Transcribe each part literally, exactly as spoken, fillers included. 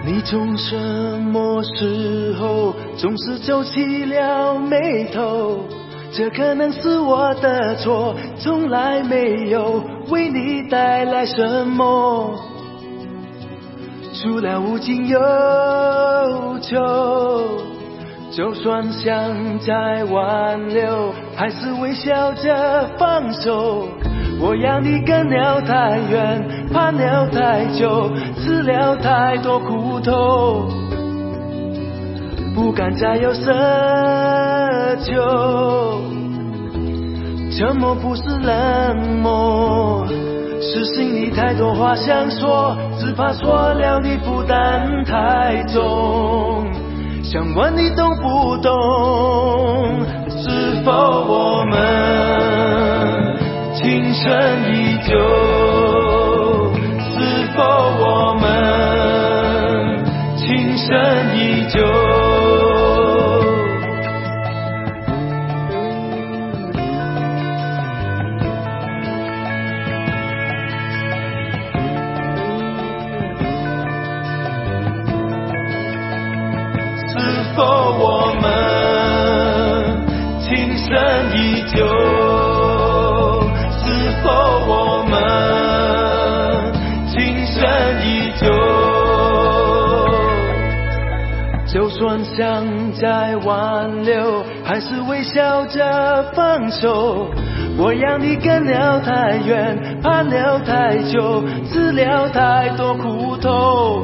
你从什么时候总是皱起了眉头？这可能是我的错，从来没有为你带来什么，除了无尽忧愁。就算想再挽留，还是微笑着放手。我让你跟了太远，盼了太久，吃了太多苦头，不敢再有奢求。沉默不是冷漠，是心里太多话想说，只怕说了你负担太重。想问你懂不懂，是否我们情深依旧？是否我们情深依旧？是否我们情深依旧？是否我们情深依旧？就算想再挽留，还是微笑着放手。我让你跟了太远，盼了太久，吃了太多苦头，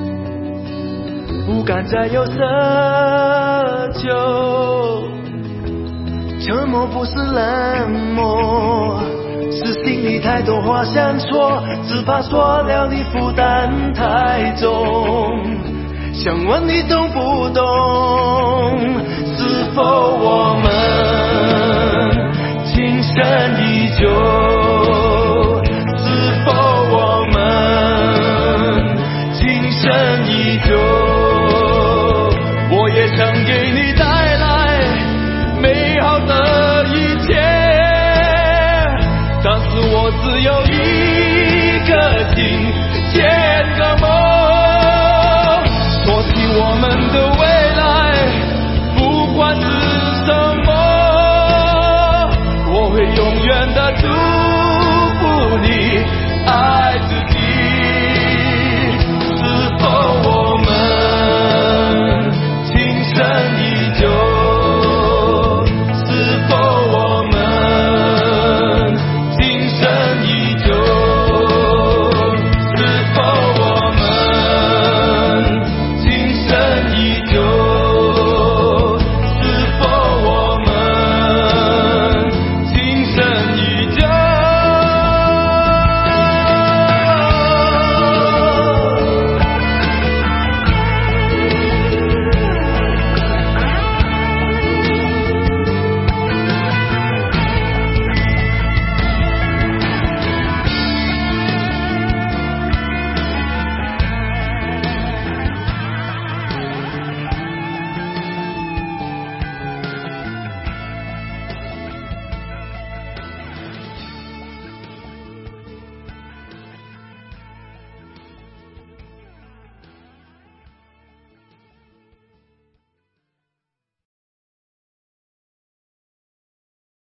不敢再有奢求。沉默不是冷漠，是心里太多话想说，只怕说了你负担太重。想问你懂不懂，是否我们情深依旧？是否我们情深依旧？